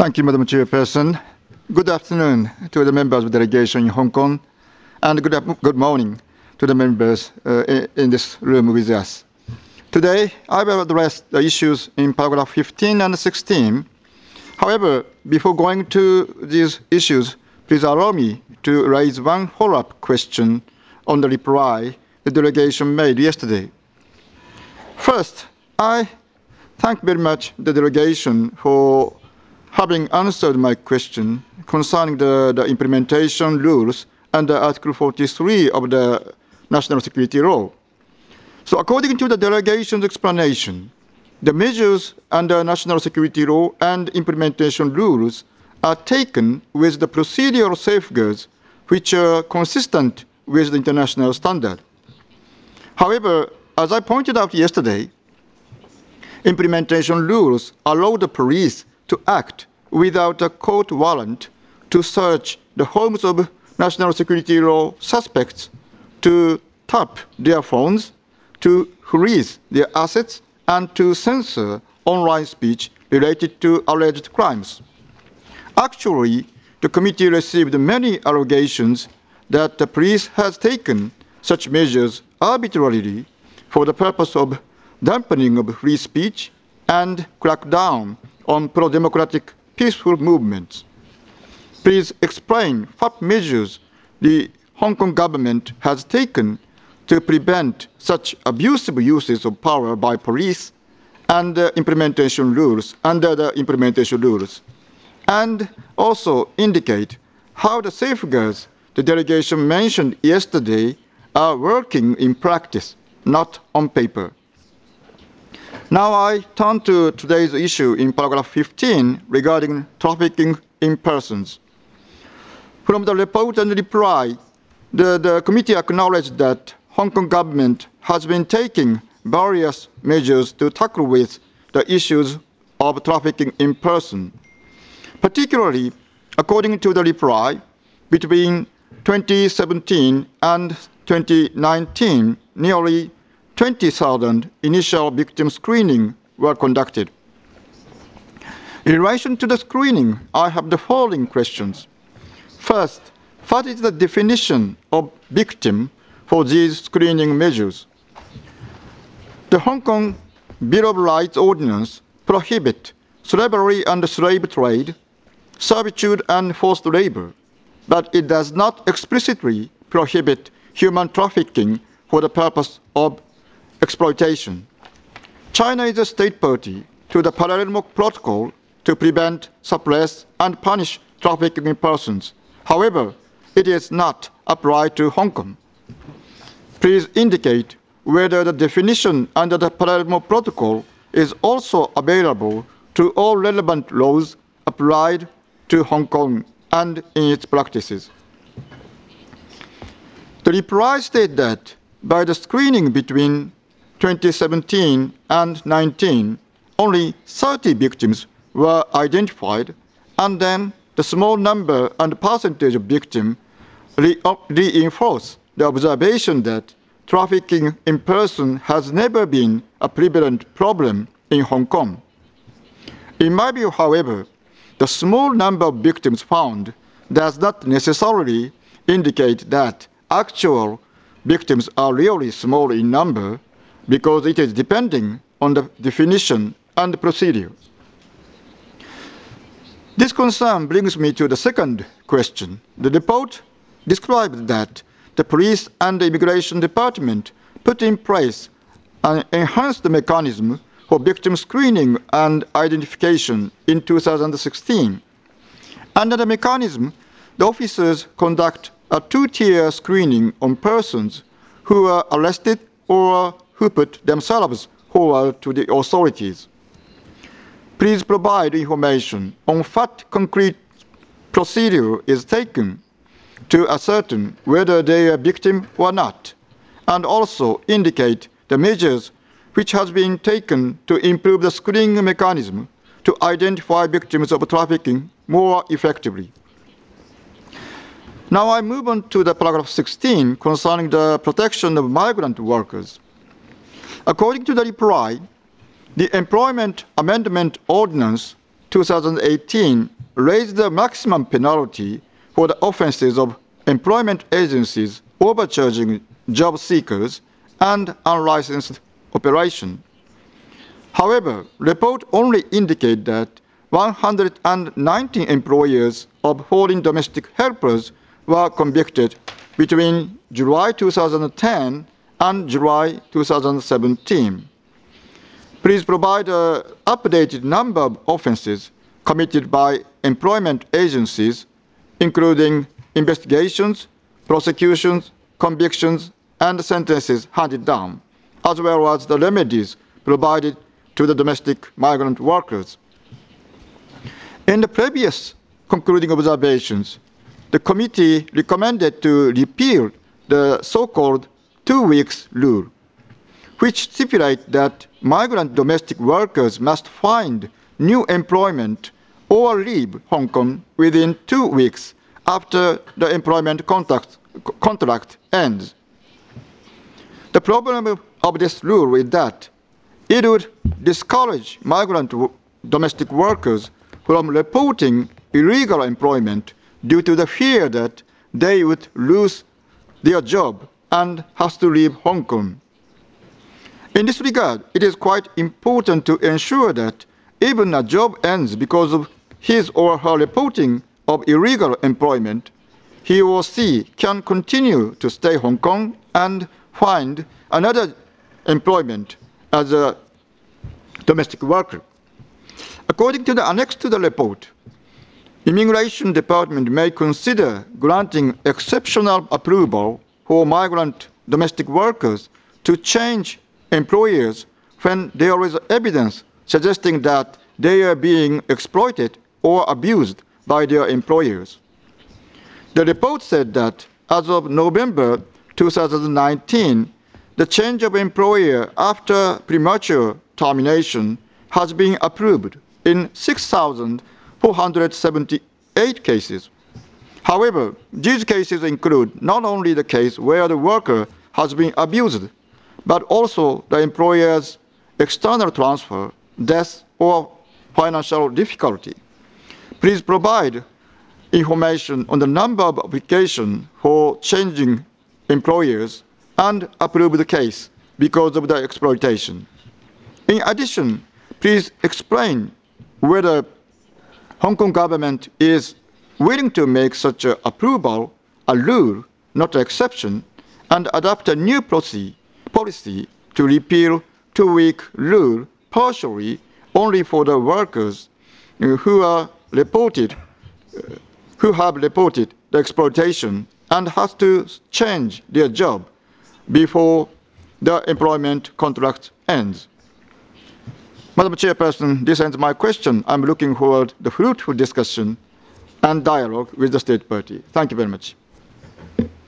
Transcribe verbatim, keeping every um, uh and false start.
Thank you, Madam Chairperson. Good afternoon to the members of the delegation in Hong Kong, and good, good morning to the members uh, in this room with us. Today, I will address the issues in paragraph fifteen and sixteen. However, before going to these issues, please allow me to raise one follow-up question on the reply the delegation made yesterday. First, I thank very much the delegation for having answered my question concerning the, the implementation rules under Article forty-three of the National Security Law. So according to the delegation's explanation, the measures under National Security Law and implementation rules are taken with the procedural safeguards which are consistent with the international standard. However, as I pointed out yesterday, implementation rules allow the police to act without a court warrant to search the homes of national security law suspects, to tap their phones, to freeze their assets, and to censor online speech related to alleged crimes. Actually, the committee received many allegations that the police has taken such measures arbitrarily for the purpose of dampening of free speech and crack down on pro-democratic peaceful movements. Please explain what measures the Hong Kong government has taken to prevent such abusive uses of power by police and uh, implementation rules under the implementation rules, and also indicate how the safeguards the delegation mentioned yesterday are working in practice, not on paper. Now I turn to today's issue in paragraph fifteen regarding trafficking in persons. From the report and reply, the, the committee acknowledged that Hong Kong government has been taking various measures to tackle with the issues of trafficking in person. Particularly, according to the reply, between twenty seventeen and twenty nineteen, nearly twenty thousand initial victim screening were conducted. In relation to the screening, I have the following questions. First, what is the definition of victim for these screening measures? The Hong Kong Bill of Rights Ordinance prohibits slavery and slave trade, servitude and forced labor, but it does not explicitly prohibit human trafficking for the purpose of exploitation. China is a state party to the Palermo Protocol to prevent, suppress, and punish trafficking in persons. However, it is not applied to Hong Kong. Please indicate whether the definition under the Palermo Protocol is also available to all relevant laws applied to Hong Kong and in its practices. The reply states that by the screening between twenty seventeen and nineteen, only thirty victims were identified, and then the small number and percentage of victims re reinforce the observation that trafficking in person has never been a prevalent problem in Hong Kong. In my view, however, the small number of victims found does not necessarily indicate that actual victims are really small in number, because it is depending on the definition and the procedure. This concern brings me to the second question. The report described that the police and the immigration department put in place an enhanced mechanism for victim screening and identification in two thousand sixteen. Under the mechanism, the officers conduct a two-tier screening on persons who are arrested or who put themselves forward to the authorities. Please provide information on what concrete procedure is taken to ascertain whether they are a victim or not, and also indicate the measures which has been taken to improve the screening mechanism to identify victims of trafficking more effectively. Now I move on to the paragraph sixteen concerning the protection of migrant workers. According to the reply, the Employment Amendment Ordinance two thousand eighteen raised the maximum penalty for the offenses of employment agencies overcharging job seekers and unlicensed operation. However, report only indicate that one hundred nineteen employers of foreign domestic helpers were convicted between July two thousand ten and July two thousand seventeen. Please provide an updated number of offenses committed by employment agencies, including investigations, prosecutions, convictions, and sentences handed down, as well as the remedies provided to the domestic migrant workers. In the previous concluding observations, the committee recommended to repeal the so-called two weeks rule, which stipulates that migrant domestic workers must find new employment or leave Hong Kong within two weeks after the employment contract, contract ends. The problem of this rule is that it would discourage migrant domestic workers from reporting illegal employment due to the fear that they would lose their job and have to leave Hong Kong. In this regard, it is quite important to ensure that even a job ends because of his or her reporting of illegal employment, he or she can continue to stay in Hong Kong and find another employment as a domestic worker. According to the annex to the report, Immigration Department may consider granting exceptional approval for migrant domestic workers to change employers when there is evidence suggesting that they are being exploited or abused by their employers. The report said that as of November two thousand nineteen, the change of employer after premature termination has been approved in six thousand four hundred seventy-eight cases. However, these cases include not only the case where the worker has been abused, but also the employer's external transfer, death, or financial difficulty. Please provide information on the number of applications for changing employers and approve the case because of the exploitation. In addition, please explain whether Hong Kong government is willing to make such an approval a rule, not an exception, and adopt a new policy, policy to repeal two-week rule partially only for the workers who are reported, uh, who have reported the exploitation and has to change their job before the employment contract ends. Madam Chairperson, this ends my question. I'm looking forward to the fruitful discussion and dialogue with the State Party. Thank you very much.